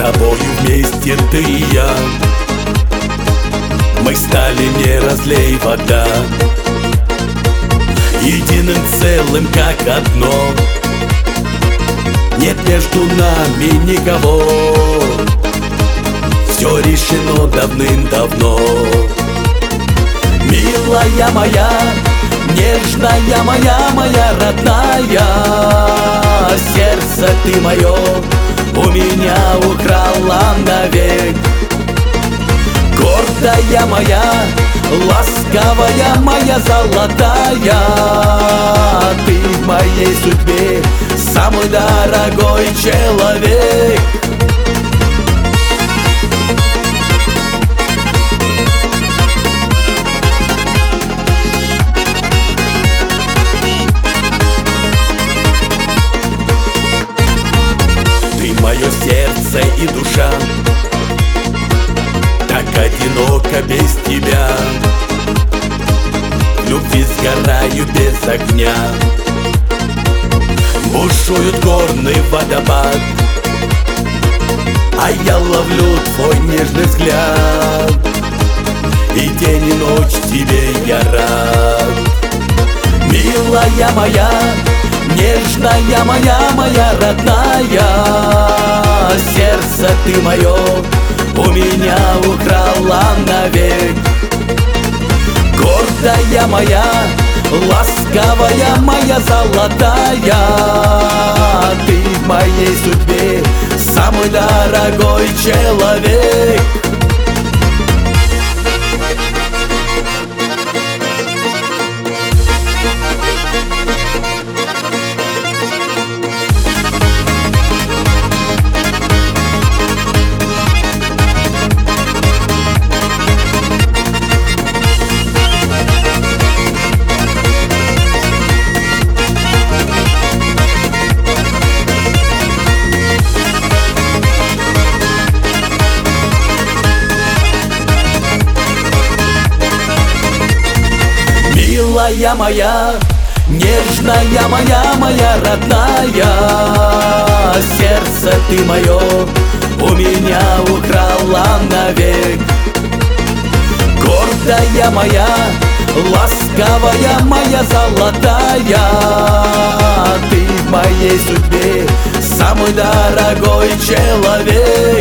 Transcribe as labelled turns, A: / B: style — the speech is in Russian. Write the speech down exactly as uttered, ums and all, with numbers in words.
A: тобою вместе ты и я. Мы стали не разлей вода, единым целым как одно. Нет между нами никого, все решено давным-давно. Милая моя, нежная моя, моя родная, сердце ты мое у меня украла навек. Гордая моя, ласковая моя золотая, ты в моей судьбе самый дорогой человек. Ты мое сердце и душа, так одиноко без тебя. В любви сгораю без огня, бушует горный водопад, а я ловлю твой нежный взгляд, и день и ночь тебе я рад. Милая моя, нежная моя, моя родная, сердце ты мое у меня украла навек. Гордая моя, ласковая моя золотая, ты в моей судьбе самый дорогой человек. Милая моя, нежная моя, моя родная, сердце ты мое у меня украла навек. Гордая моя, ласковая моя золотая, ты в моей судьбе самый дорогой человек.